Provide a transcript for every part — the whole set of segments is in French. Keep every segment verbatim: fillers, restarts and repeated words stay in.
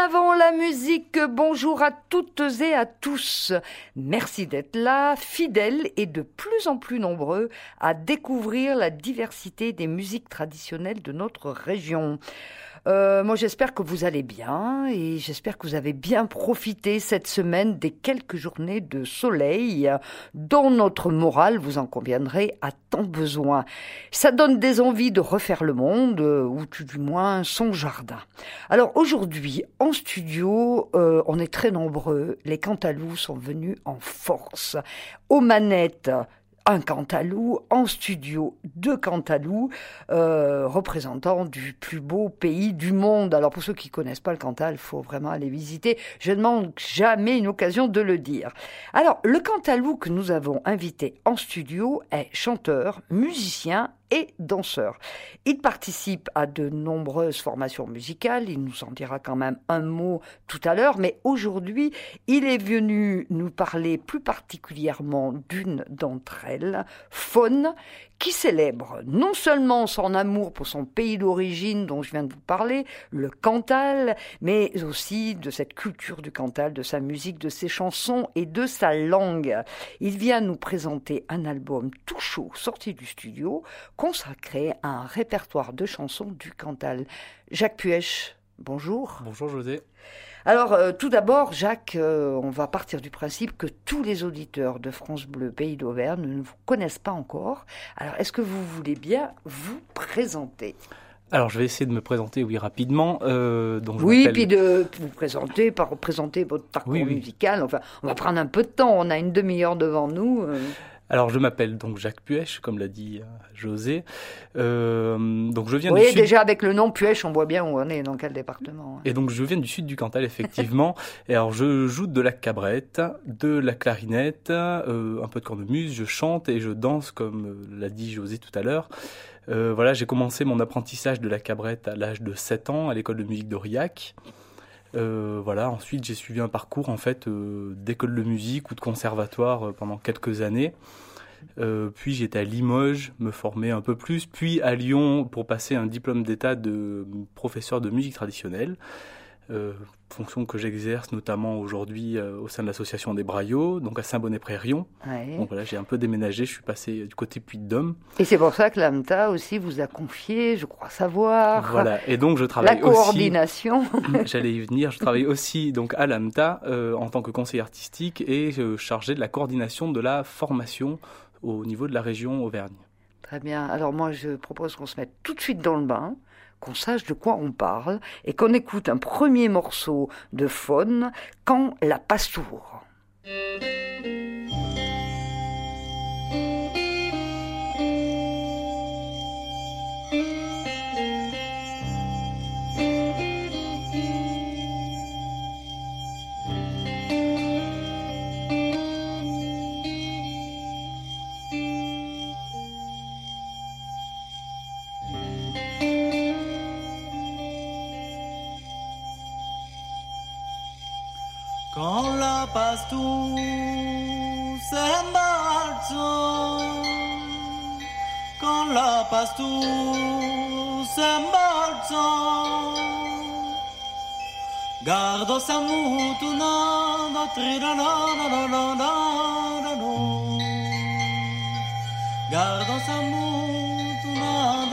avant la musique, bonjour à toutes et à tous. Merci d'être là, fidèles et de plus en plus nombreux à découvrir la diversité des musiques traditionnelles de notre région. Euh, moi, j'espère que vous allez bien et j'espère que vous avez bien profité cette semaine des quelques journées de soleil dont notre morale, vous en conviendrez, a tant besoin. Ça donne des envies de refaire le monde, ou tout du moins son jardin. Alors aujourd'hui, en studio, euh, on est très nombreux. Les Cantalous sont venus en force. Aux manettes, un Cantalou, en studio, deux Cantalous, euh, représentants du plus beau pays du monde. Alors pour ceux qui connaissent pas le Cantal, il faut vraiment aller visiter. Je ne manque jamais une occasion de le dire. Alors le Cantalou que nous avons invité en studio est chanteur, musicien et danseur. Il participe à de nombreuses formations musicales, il nous en dira quand même un mot tout à l'heure, mais aujourd'hui, il est venu nous parler plus particulièrement d'une d'entre elles, Faune, qui célèbre non seulement son amour pour son pays d'origine dont je viens de vous parler, le Cantal, mais aussi de cette culture du Cantal, de sa musique, de ses chansons et de sa langue. Il vient nous présenter un album tout chaud, sorti du studio, consacré à un répertoire de chansons du Cantal. Jacques Puech, bonjour. Bonjour José. Alors, euh, tout d'abord, Jacques, euh, on va partir du principe que tous les auditeurs de France Bleu Pays d'Auvergne ne vous connaissent pas encore. Alors, est-ce que vous voulez bien vous présenter ? Alors, je vais essayer de me présenter, oui, rapidement. Euh, donc je oui, m'appelle... puis de vous présenter, par présenter votre parcours oui, oui. musical. Enfin, on va prendre un peu de temps, on a une demi-heure devant nous. Euh... Alors, je m'appelle donc Jacques Puech, comme l'a dit euh, José. Euh, donc, je viens oui, du sud... déjà avec le nom Puech, on voit bien où on est, dans quel département. Hein. Et donc, je viens du sud du Cantal, effectivement. Et alors, je joue de la cabrette, de la clarinette, euh, un peu de cornemuse, je chante et je danse, comme euh, l'a dit José tout à l'heure. Euh, voilà, j'ai commencé mon apprentissage de la cabrette à l'âge de sept ans à l'école de musique d'Aurillac. Euh, voilà, ensuite j'ai suivi un parcours en fait euh, d'école de musique ou de conservatoire euh, pendant quelques années. Euh, puis j'étais à Limoges, me former un peu plus, puis à Lyon pour passer un diplôme d'état de professeur de musique traditionnelle. Euh, fonction que j'exerce notamment aujourd'hui euh, au sein de l'association des Braillots, donc à Saint-Bonnet-Près-Rion. Ouais. Donc voilà, j'ai un peu déménagé, je suis passé du côté Puy-de-Dôme. Et c'est pour ça que l'A M T A aussi vous a confié, je crois savoir. Voilà, et donc je travaille la coordination. Aussi, j'allais y venir, je travaille aussi donc à l'A M T A euh, en tant que conseiller artistique et euh, chargé de la coordination de la formation au niveau de la région Auvergne. Très bien, alors moi je propose qu'on se mette tout de suite dans le bain, qu'on sache de quoi on parle et qu'on écoute un premier morceau de Faune, Quand la Pastoure. Quand la pastoure s'embalza, quand la pastoure s'embalza, guardo sa mutuna, triranananananano, guardo sa mutuna,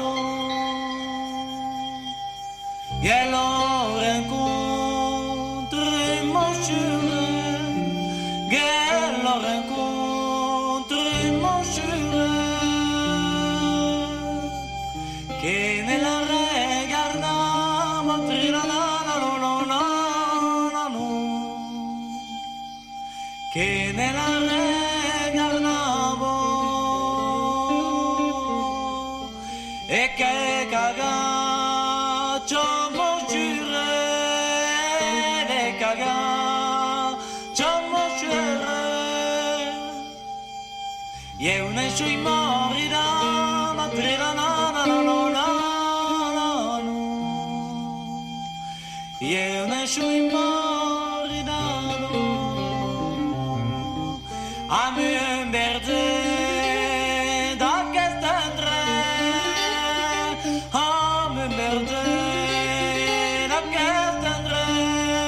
e lo rencontre mon chemin, e lo rencontre mon chemin, che nella regarda matrinananananano, che nella regardavo e che cagaccio mon juré, e cagaccio mon juré, e una sui morida matrinananananano, e una sui morida a me merde da quest'andre, a me merde da quest'andre,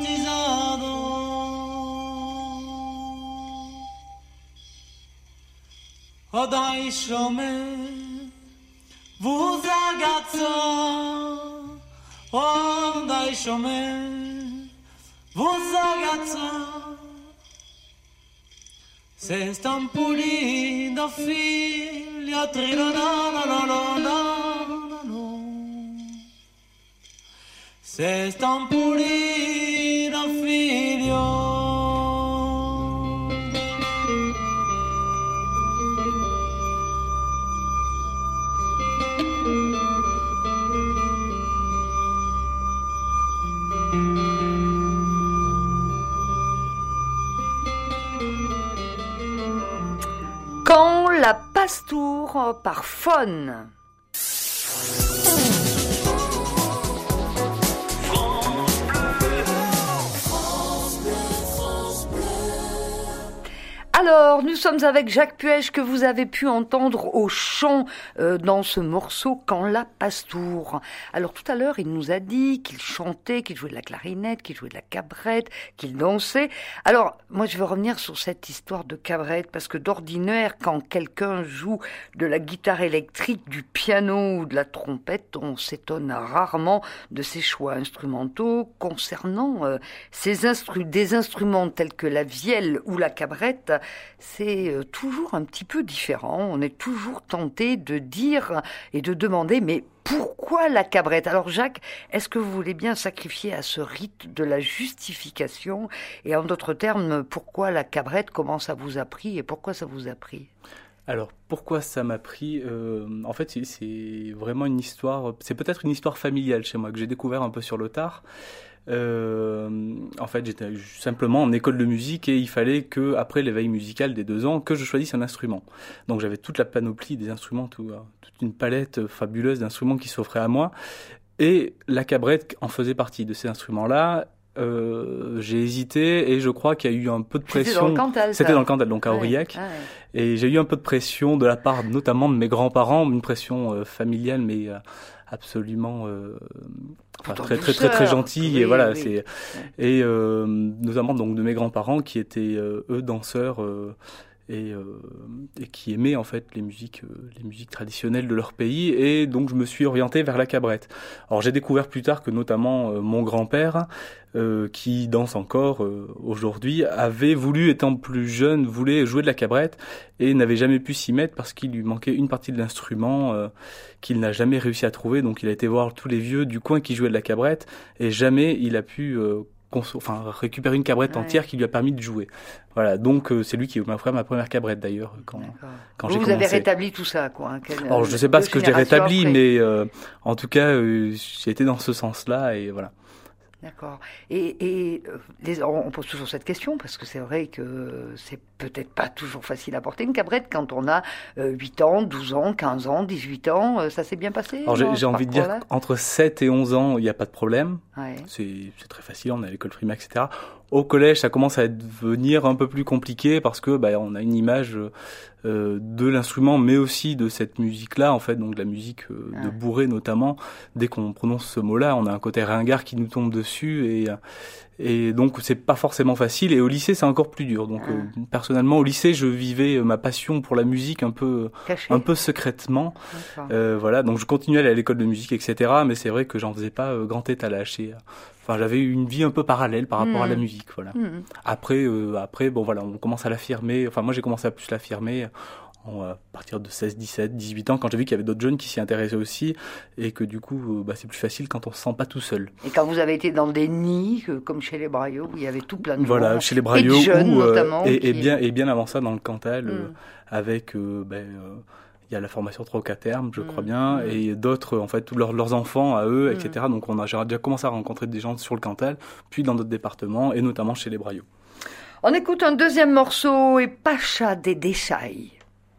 cortisano. Oh dai shome, vous ragazzo, oh dai shome, vous ragazzo, se stampolino figlio trino no no no no no no, se stampolino figlio. Quand la Pastour par Faune. Alors, nous sommes avec Jacques Puech que vous avez pu entendre au chant euh, dans ce morceau « Quand la Pastour ». Alors, tout à l'heure, il nous a dit qu'il chantait, qu'il jouait de la clarinette, qu'il jouait de la cabrette, qu'il dansait. Alors, moi, je veux revenir sur cette histoire de cabrette parce que d'ordinaire, quand quelqu'un joue de la guitare électrique, du piano ou de la trompette, on s'étonne rarement de ses choix instrumentaux concernant euh, ces instru- des instruments tels que la vielle ou la cabrette. C'est toujours un petit peu différent. On est toujours tenté de dire et de demander, mais pourquoi la cabrette? Alors Jacques, est-ce que vous voulez bien sacrifier à ce rite de la justification? Et en d'autres termes, pourquoi la cabrette? Comment ça vous a pris et pourquoi ça vous a pris? Alors, pourquoi ça m'a pris euh, En fait, c'est, c'est vraiment une histoire, c'est peut-être une histoire familiale chez moi, que j'ai découvert un peu sur le tard. Euh, en fait, j'étais simplement en école de musique et il fallait que, après l'éveil musical des deux ans, que je choisisse un instrument. Donc j'avais toute la panoplie des instruments, tout, toute une palette fabuleuse d'instruments qui s'offrait à moi. Et la cabrette en faisait partie de ces instruments-là. Euh, j'ai hésité et je crois qu'il y a eu un peu de pression. C'était dans le Cantal, ça. C'était dans le Cantal, donc à Aurillac. Ouais, ouais. Et j'ai eu un peu de pression de la part notamment de mes grands-parents, une pression euh, familiale, mais euh, absolument euh, enfin, très, très très très gentille. Oui, et voilà, oui. c'est et euh, notamment donc de mes grands-parents qui étaient euh, eux danseurs. Euh, Et, euh, et qui aimaient en fait les musiques, euh, les musiques traditionnelles de leur pays, et donc je me suis orienté vers la cabrette. Alors j'ai découvert plus tard que notamment euh, mon grand-père, euh, qui danse encore euh, aujourd'hui, avait voulu, étant plus jeune, voulait jouer de la cabrette et n'avait jamais pu s'y mettre parce qu'il lui manquait une partie de l'instrument euh, qu'il n'a jamais réussi à trouver. Donc il a été voir tous les vieux du coin qui jouaient de la cabrette et jamais il a pu euh, Cons- enfin récupérer une cabrette Ouais. entière qui lui a permis de jouer. Voilà, donc euh, c'est lui qui m'a offert ma première cabrette d'ailleurs quand D'accord. quand vous, j'ai vous commencé. avez rétabli tout ça, quoi. Hein, quel, Alors je sais pas deux ce que j'ai générations rétabli, après. mais euh, en tout cas euh, j'ai été dans ce sens-là et voilà. D'accord. Et, et euh, les, on pose toujours cette question parce que c'est vrai que c'est peut-être pas toujours facile à porter une cabrette quand on a euh, huit ans, douze ans, quinze ans, dix-huit ans. Euh, ça s'est bien passé? Alors j'ai, non, j'ai ce envie de dire parcours-là qu'entre sept et onze ans, il n'y a pas de problème. Ouais. C'est, c'est très facile, on est à l'école primaire, et cetera. Au collège, ça commence à devenir un peu plus compliqué parce que bah, on a une image euh, de l'instrument, mais aussi de cette musique-là, en fait, donc de la musique euh, de Ouais. bourré notamment. Dès qu'on prononce ce mot-là, on a un côté ringard qui nous tombe dessus et et donc c'est pas forcément facile. Et au lycée, c'est encore plus dur. Donc Ouais. euh, personnellement, au lycée, je vivais ma passion pour la musique un peu Caché. un peu secrètement. D'accord. Euh, voilà, donc je continuais à aller à l'école de musique, et cetera. Mais c'est vrai que j'en faisais pas euh, grand étalage. Et, euh, Enfin, j'avais une vie un peu parallèle par rapport Mmh. à la musique, voilà. Mhm. Après, euh, après, bon voilà, on commence à l'affirmer. Enfin, moi, j'ai commencé à plus l'affirmer en, à partir de seize, dix-sept, dix-huit ans, quand j'ai vu qu'il y avait d'autres jeunes qui s'y intéressaient aussi, et que du coup, euh, bah, c'est plus facile quand on se sent pas tout seul. Et quand vous avez été dans des nids, euh, comme chez les Braillots, où il y avait tout plein de Voilà, gens, chez les et de Braillots, jeunes ou, euh, notamment, et, et qui- bien, et bien avant ça dans le Cantal, euh, Mm. avec, euh, ben, euh, il y a la formation trois ou quatre termes, je Mm. crois bien, Mm. et d'autres, en fait, tous leurs, leurs enfants à eux, Mm. et cetera. Donc on a j'ai déjà commencé à rencontrer des gens sur le Cantal, puis dans d'autres départements, et notamment chez les Braillots. On écoute un deuxième morceau, et Pacha des Déchailles.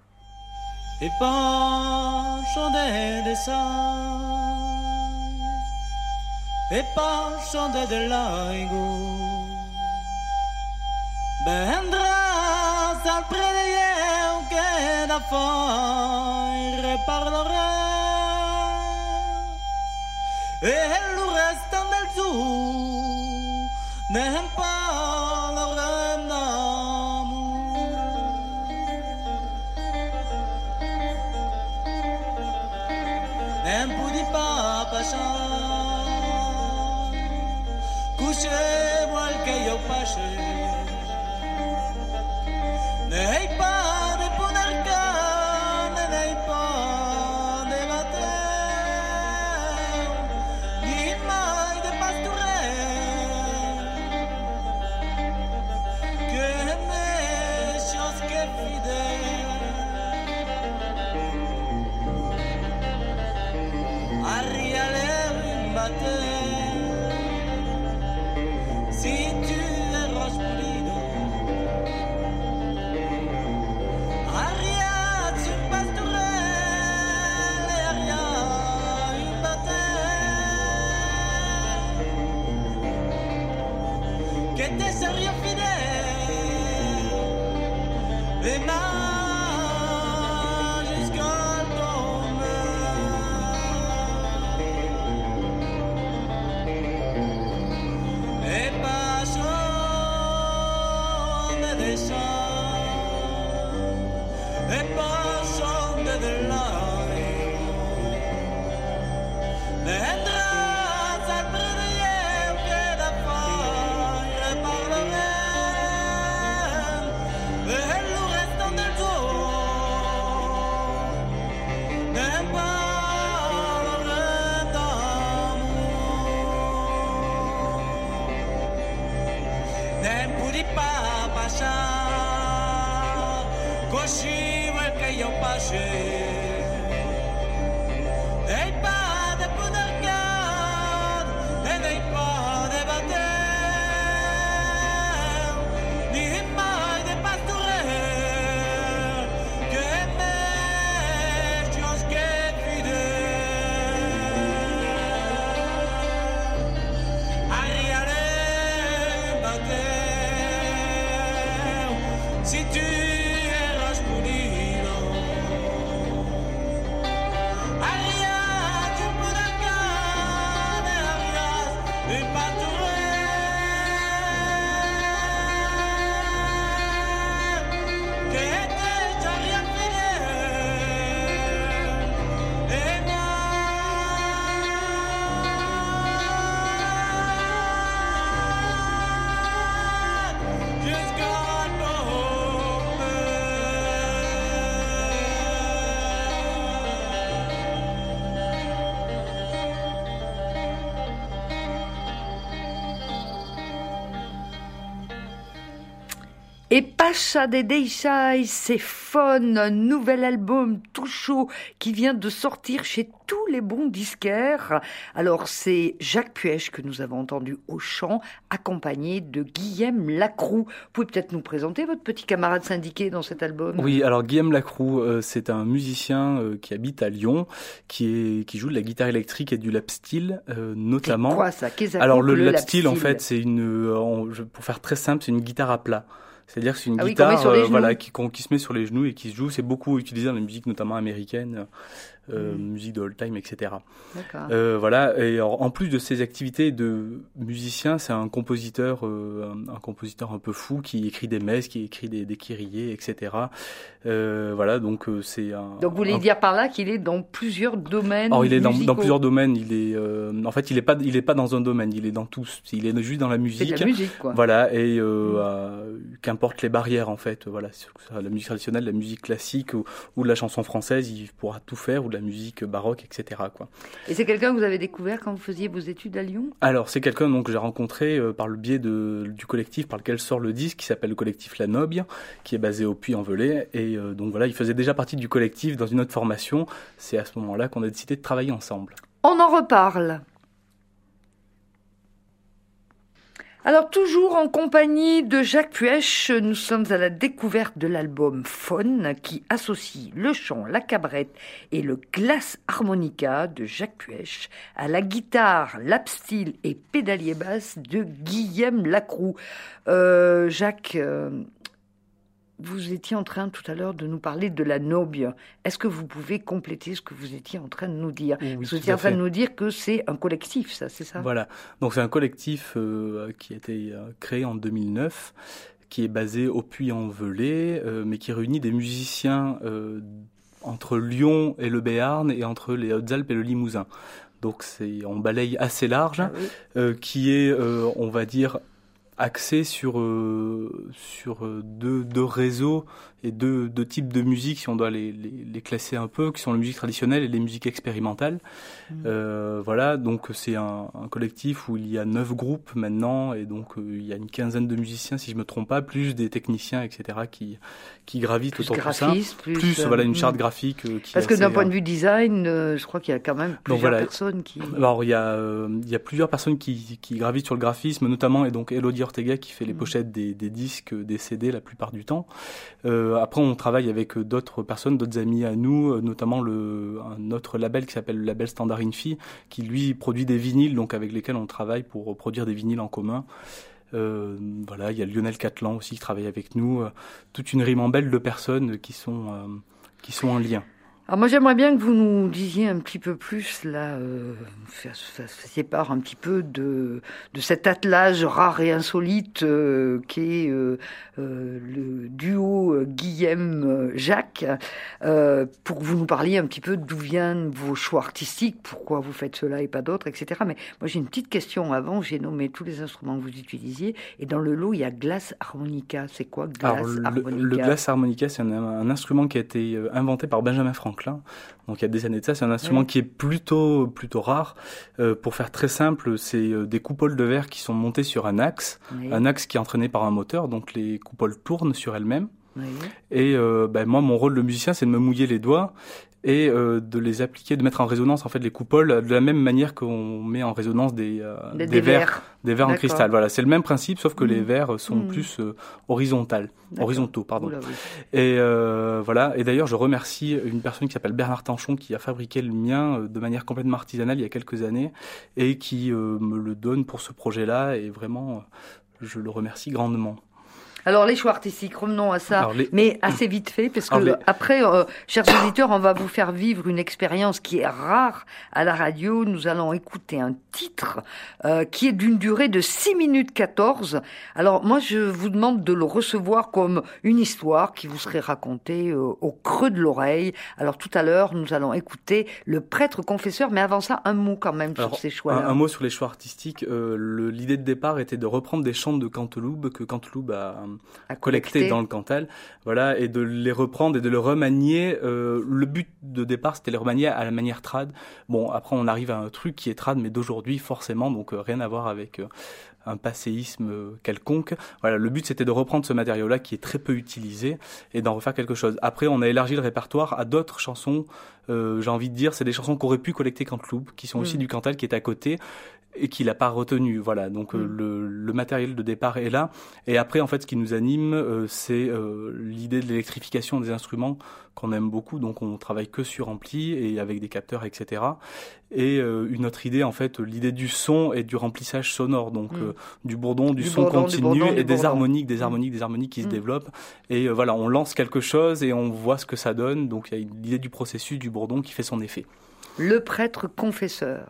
E passo de desai E passo de delaigo Vendrás al predelleu que da fare parlerà e lo resta del giù ne parleremo tempo di papasà couché vuol che io passi nei pas de ponarca nei pas de matin ni mai de pastore que me chose que fidèle arriale un matin si tu es roche pulido che te sei fidèle et ma jusqu'à tomber et passion des champs et passion de l'air vendrás al prediem que da fare parlerem e lo resto del giorno ne parlerem d'amour tempo di papasà così vuoi che io passi ei pas de podarcade e nei pas de bater ni mai de pastore que me chose que fidèle arriare bater si tu eras pulido Et Pacha de Deixai, c'est fun, un nouvel album tout chaud qui vient de sortir chez tous les bons disquaires. Alors c'est Jacques Puech que nous avons entendu au chant, accompagné de Guillaume Lacroux. Vous pouvez peut-être nous présenter votre petit camarade syndiqué dans cet album? Oui, alors Guillaume Lacroux, euh, c'est un musicien euh, qui habite à Lyon, qui est qui joue de la guitare électrique et du lap steel, euh, notamment. C'est quoi ça? Qu'est-ce Alors le, le lap lap steel, en steel fait, c'est une, euh, en- je- pour faire très simple, c'est une guitare à plat. C'est-à-dire que c'est une Ah oui, qu'on met guitare sur les euh, genoux. voilà, qui, qu'on- qui se met sur les genoux et qui se joue. C'est beaucoup utilisé dans la musique, notamment américaine, euh, Mm. musique de old time, et cetera. D'accord. Euh, voilà. Et en en plus de ses activités de musicien, c'est un compositeur, euh, un, un compositeur un peu fou qui écrit des messes, qui écrit des, des kyriés, et cetera. Euh, voilà. Donc euh, c'est un. Donc vous voulez un- dire par là qu'il est dans plusieurs domaines Alors il est dans, musicaux. dans plusieurs domaines. Il est, euh, en fait, il est pas, il est pas dans un domaine. Il est dans tous. Il est juste dans la C'est musique. de la musique, quoi. Voilà, et euh, Mm. euh, qu'importe les barrières en fait, voilà, c'est- la musique traditionnelle, la musique classique ou, ou de la chanson française, il pourra tout faire, ou de la musique baroque, et cetera quoi. Et c'est quelqu'un que vous avez découvert quand vous faisiez vos études à Lyon? Alors c'est quelqu'un donc que j'ai rencontré euh, par le biais de, du collectif par lequel sort le disque, qui s'appelle le collectif La Nobile, qui est basé au Puy-en-Velay, et euh, donc voilà, il faisait déjà partie du collectif dans une autre formation. C'est à ce moment-là qu'on a décidé de travailler ensemble. On en reparle. Alors, toujours en compagnie de Jacques Puech, nous sommes à la découverte de l'album Faune qui associe le chant, la cabrette et le glace harmonica de Jacques Puech à la guitare, lap steel et pédalier basse de Guillaume Lacroux. Euh, Jacques, euh, vous étiez en train tout à l'heure de nous parler de la Nobie. Est-ce que vous pouvez compléter ce que vous étiez en train de nous dire? Oui, Vous tout étiez à en train fait. de nous dire que c'est un collectif, ça, c'est ça? Voilà, donc c'est un collectif euh, qui a été euh, créé en deux mille neuf, qui est basé au Puy-en-Velay, euh, mais qui réunit des musiciens euh, entre Lyon et le Béarn et entre les Hautes-Alpes et le Limousin. Donc c'est on balaye assez large, Ah oui. euh, qui est, euh, on va dire, axé sur euh, sur euh, deux, deux réseaux et deux, deux types de musique, si on doit les, les, les classer un peu, qui sont la musique traditionnelle et les musiques expérimentales. Mmh. Euh, voilà, donc c'est un, un collectif où il y a neuf groupes maintenant, et donc euh, il y a une quinzaine de musiciens, si je me trompe pas, plus des techniciens, et cetera, qui qui gravitent plus autour de ça. Plus, plus euh, voilà une charte graphique euh, qui. Parce que d'un point de vue design, euh, je crois qu'il y a quand même plusieurs donc, voilà. personnes qui. Alors il y a euh, il y a plusieurs personnes qui qui gravitent sur le graphisme, notamment et donc Elodie Ortega qui fait les mmh. pochettes des des disques, des C D la plupart du temps. Euh, après, on travaille avec d'autres personnes, d'autres amis à nous, notamment le, un autre label qui s'appelle le label Standard Infi, qui lui produit des vinyles, donc avec lesquels on travaille pour produire des vinyles en commun. Euh, voilà, il y a Lionel Catlan aussi qui travaille avec nous. Euh, toute une ribambelle de personnes qui sont euh, qui sont en lien. Alors moi j'aimerais bien que vous nous disiez un petit peu plus là, euh, fassiez part un petit peu de de cet attelage rare et insolite euh, qu'est euh, euh, le duo Guillem-Jacques, euh, pour que vous nous parliez un petit peu d'où viennent vos choix artistiques, pourquoi vous faites cela et pas d'autres, et cetera. Mais moi j'ai une petite question avant, j'ai nommé tous les instruments que vous utilisiez, et dans le lot il y a glass harmonica. C'est quoi glass Alors, le, harmonica? Le glass harmonica, c'est un, un instrument qui a été inventé par Benjamin Franklin. Donc il y a des années de ça, c'est un instrument oui. qui est plutôt plutôt rare. Euh, pour faire très simple, c'est des coupoles de verre qui sont montées sur un axe, oui. un axe qui est entraîné par un moteur, donc les coupoles tournent sur elles-mêmes. Oui. Et euh, ben, moi, mon rôle de musicien, c'est de me mouiller les doigts et euh, de les appliquer, de mettre en résonance en fait les coupoles de la même manière qu'on met en résonance des euh, des, des verres, verres. des verres en cristal. Voilà, c'est le même principe, sauf que mmh. les verres sont mmh. plus euh, horizontales, horizontaux, pardon. Oula, oui. Et euh, voilà. Et d'ailleurs, je remercie une personne qui s'appelle Bernard Tanchon qui a fabriqué le mien euh, de manière complètement artisanale il y a quelques années et qui euh, me le donne pour ce projet-là. Et vraiment, euh, je le remercie grandement. Alors les choix artistiques, revenons à ça, les... mais assez vite fait, parce que les... après, euh, chers auditeurs, on va vous faire vivre une expérience qui est rare à la radio. Nous allons écouter un titre euh, qui est d'une durée de six minutes quatorze. Alors moi, je vous demande de le recevoir comme une histoire qui vous serait racontée euh, au creux de l'oreille. Alors tout à l'heure, nous allons écouter Le Prêtre Confesseur, mais avant ça, un mot quand même Alors, sur ces choix-là. Un, un mot sur les choix artistiques. Euh, le, l'idée de départ était de reprendre des chants de Canteloube que Canteloube a à collecter dans le Cantal, voilà, et de les reprendre et de les remanier. Euh, le but de départ, c'était de les remanier à la manière trad. Bon, après, on arrive à un truc qui est trad, mais d'aujourd'hui, forcément, donc euh, rien à voir avec euh, un passéisme quelconque. Voilà, le but, c'était de reprendre ce matériau-là qui est très peu utilisé et d'en refaire quelque chose. Après, on a élargi le répertoire à d'autres chansons. Euh, j'ai envie de dire, c'est des chansons qu'aurait pu collecter Canteloube, qui sont mmh. aussi du Cantal, qui est à côté, et qu'il n'a pas retenu. Voilà, donc mmh. euh, le, le matériel de départ est là. Et après, en fait, ce qui nous anime, euh, c'est euh, l'idée de l'électrification des instruments qu'on aime beaucoup. Donc, on travaille que sur ampli et avec des capteurs, et cetera. Et euh, une autre idée, en fait, l'idée du son et du remplissage sonore. Donc, mmh. euh, du bourdon, du, du son bourdon, continu du bourdon, et du des bourdon. harmoniques, des harmoniques, mmh. des harmoniques qui mmh. se développent. Et euh, voilà, on lance quelque chose et on voit ce que ça donne. Donc, il y a l'idée du processus du bourdon qui fait son effet. Le Prêtre Confesseur.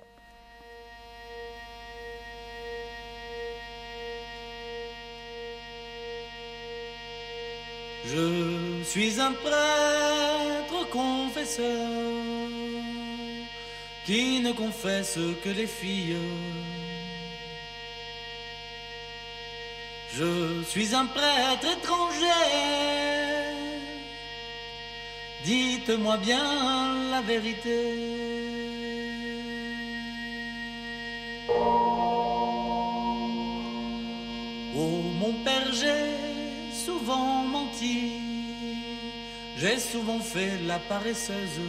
Je suis un prêtre confesseur qui ne confesse que les filles. Je suis un prêtre étranger, dites-moi bien la vérité. Oh mon père, j'ai souvent menti, j'ai souvent fait la paresseuse.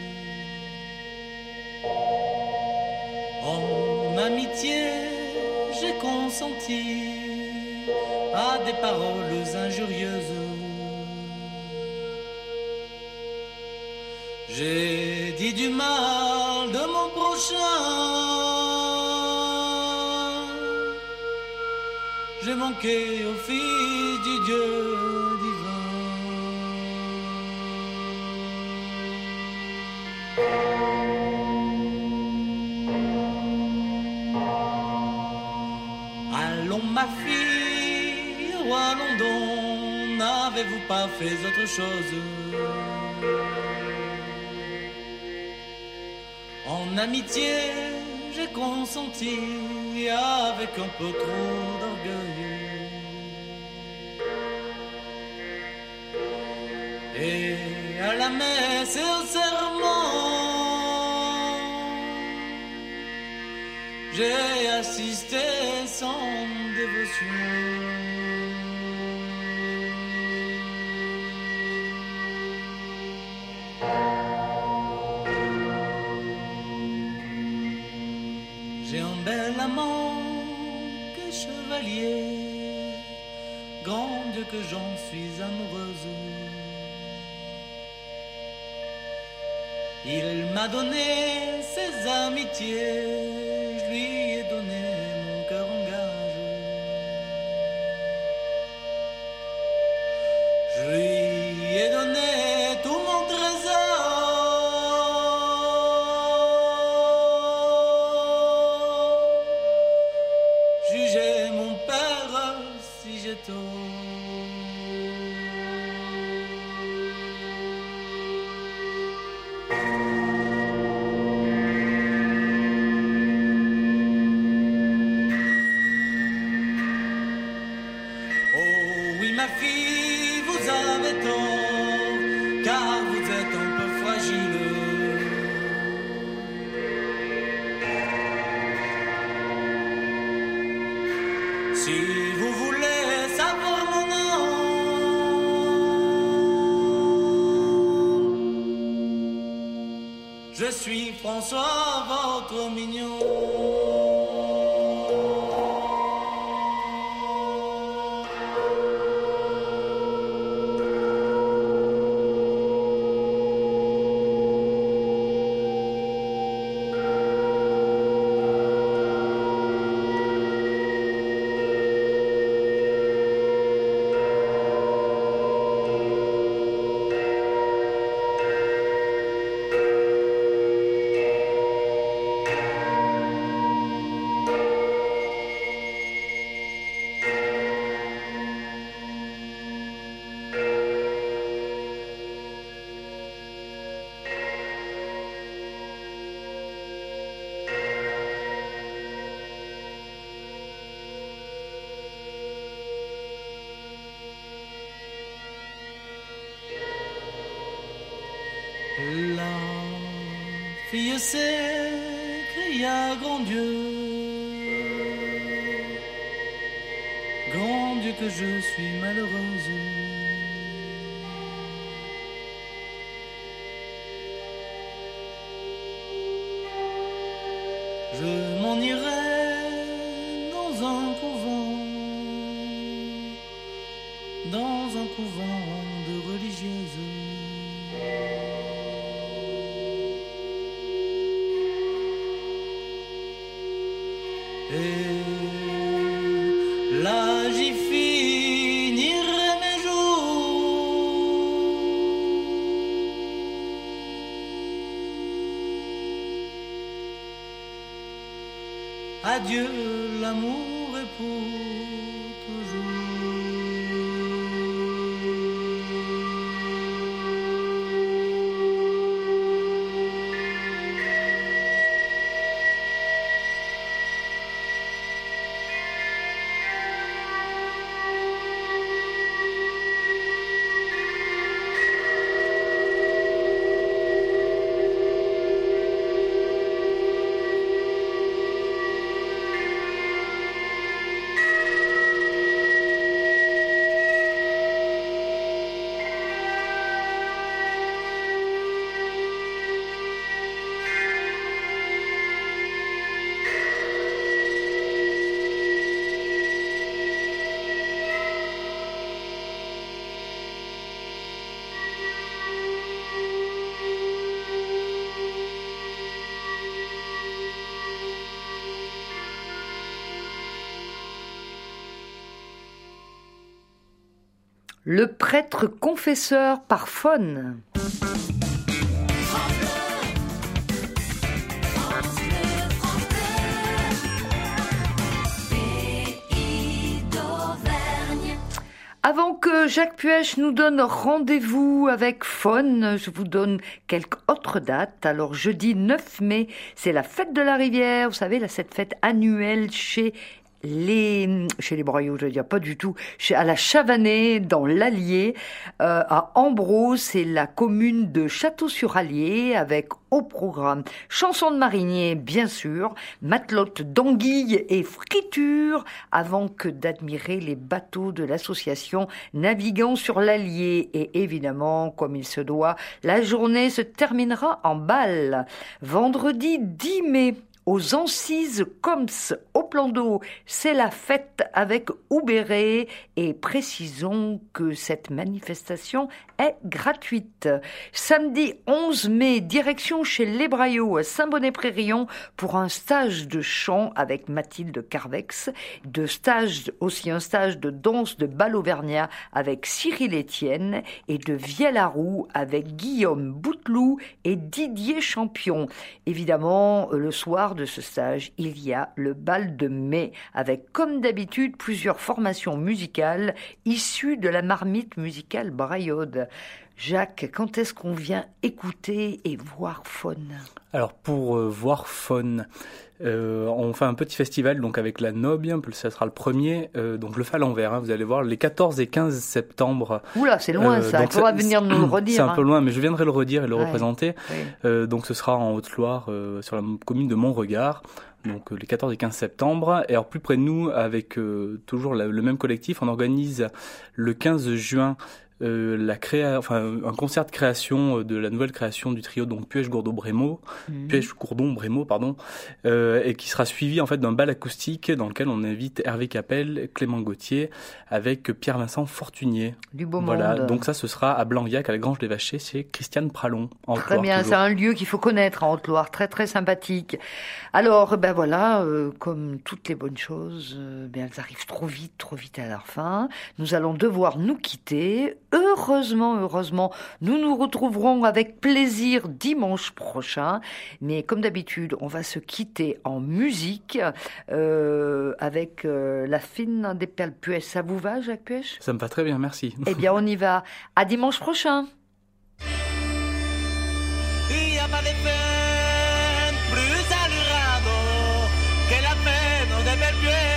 En amitié, j'ai consenti à des paroles injurieuses. J'ai dit du mal de mon prochain, j'ai manqué aux filles du Dieu divin. Allons ma fille, allons donc, n'avez-vous pas fait autre chose? En amitié, j'ai consenti avec un peu trop d'orgueil. Et à la messe et au serment, j'ai assisté sans dévotion. J'ai un bel amant que chevalier, grand Dieu que j'en suis amoureuse. Il m'a donné ses amitiés, je lui ai donné mon cœur en gage. Je lui ai donné tout mon trésor. Jugez mon père si j'ai tort. Ma fille, vous avez tort, car vous êtes un peu fragile. Si vous voulez savoir mon nom, je suis François, votre mignon. La fille s'écria, grand Dieu, grand Dieu que je suis malheureuse. Je m'en irai dans un couvent, dans un couvent de religieuses. Et là j'y finirai mes jours. Adieu l'amour est pour toujours. Le prêtre confesseur par Faune. Avant que Jacques Puech nous donne rendez-vous avec Faune, je vous donne quelques autres dates. Alors jeudi neuf mai, c'est la fête de la rivière, vous savez, là, cette fête annuelle chez les chez les Braillots, je veux dire pas du tout, chez à la Chavanais dans l'Allier, euh, à Ambros, c'est la commune de Château-sur-Allier avec au programme chansons de mariniers bien sûr, matelote d'anguilles et fritures avant que d'admirer les bateaux de l'association naviguant sur l'Allier et évidemment comme il se doit, la journée se terminera en bal. Vendredi dix mai aux Ancises Coms, au plan d'eau, c'est la fête avec Oubéré et précisons que cette manifestation est gratuite. Samedi onze mai, direction chez les Braillots à Saint-Bonnet-Prérillon pour un stage de chant avec Mathilde Carvex, de stage, aussi un stage de danse de bal auvergnat avec Cyril Etienne et de Vielle-à-Roux avec Guillaume Bouteloup et Didier Champion. Évidemment, le soir de ce stage, il y a le bal de mai avec, comme d'habitude, plusieurs formations musicales issues de la marmite musicale braillarde. Jacques, quand est-ce qu'on vient écouter et voir Faune ? Alors pour euh, voir Faune, euh, on fait un petit festival donc avec la Nobie, ça sera le premier, euh, donc je le fais à l'envers, hein, vous allez voir, les quatorze et quinze septembre. Oula, c'est loin euh, ça, il faudra venir nous le redire. C'est un hein. peu loin, mais je viendrai le redire et le ouais, représenter. Oui. Euh, donc ce sera en Haute-Loire, euh, sur la commune de Montregard. Donc euh, les quatorze et quinze septembre. Et alors plus près de nous, avec euh, toujours la, le même collectif, on organise le quinze juin Euh, la créa... enfin, un concert de création de la nouvelle création du trio donc Puech Gourdon Brémaux, mmh. Puech Gourdon Brémaux pardon, euh, et qui sera suivi en fait d'un bal acoustique dans lequel on invite Hervé Capel, Clément Gauthier, avec Pierre-Vincent Fortunier. Du beau voilà, monde. donc ça ce sera à Blanviac, à la Grange des Vachers, chez Christiane Pralon. En très Haute-Loire, bien, toujours. C'est un lieu qu'il faut connaître en Haute-Loire, très très sympathique. Alors ben voilà, euh, comme toutes les bonnes choses, euh, ben elles arrivent trop vite, trop vite à leur fin. Nous allons devoir nous quitter. Heureusement, heureusement, nous nous retrouverons avec plaisir dimanche prochain. Mais comme d'habitude, on va se quitter en musique euh, avec euh, la fine des perles Puech. Ça vous va, Jacques Puech ? Ça me va très bien, merci. Eh bien, on y va. À dimanche prochain. Y a pas de peine plus allurado que la peine de ver Puech.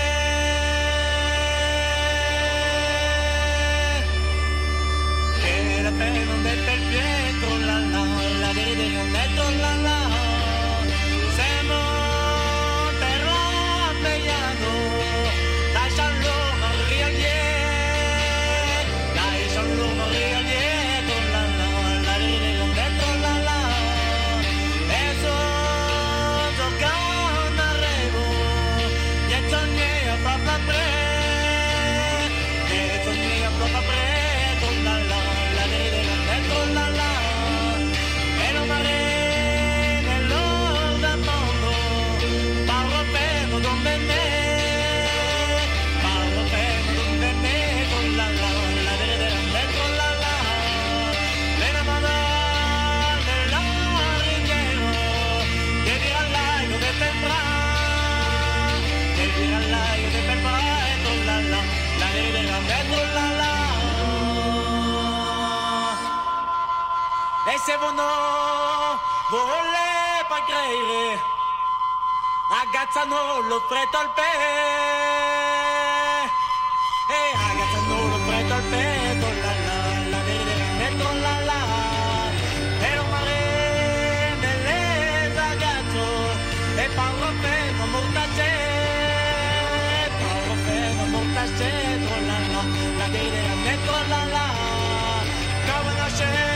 La peine de ver Puech, oh la la, la vérité on est oh la la. C'est mon perro pellado, la chaleur rialier, la chaleur rialier, oh la la, la vérité on est oh la la. Eso tocan arrebo, y el sogno a propria pre, y el sogno a propria pre, oh la la. La la, e lo mare nell'orda mondo, parlo per non bene, parlo per non bene, con la la, la verde con la la, le la mano nella riviera, che dirà l'aio de pembra, che dirà l'aio de pembra, con la la, la verde con la la. E se uno vuole pa credere, agazzano lo freddo al pe, e agazzano lo freddo al petto, la la, la verde metto la la, e lo mare nelle ragazzo, e parlo per non mortace, parlo per non mortace, la la, la verde metto la la, come la scena.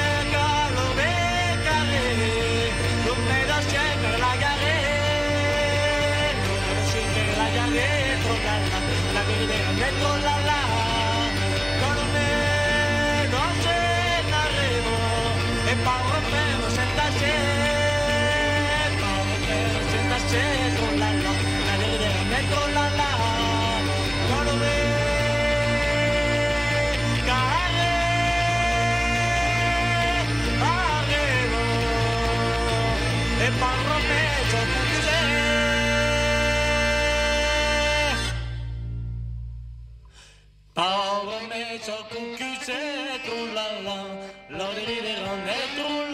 Metro la la, con me non se n'arrivo, e parlo per sentarsi, parlo per sentarsi, con la la, la vede metro la la, con me care, arrivo, e parlo per sentarsi. Paolo me so cucuse trullala, lo di riderone trullala.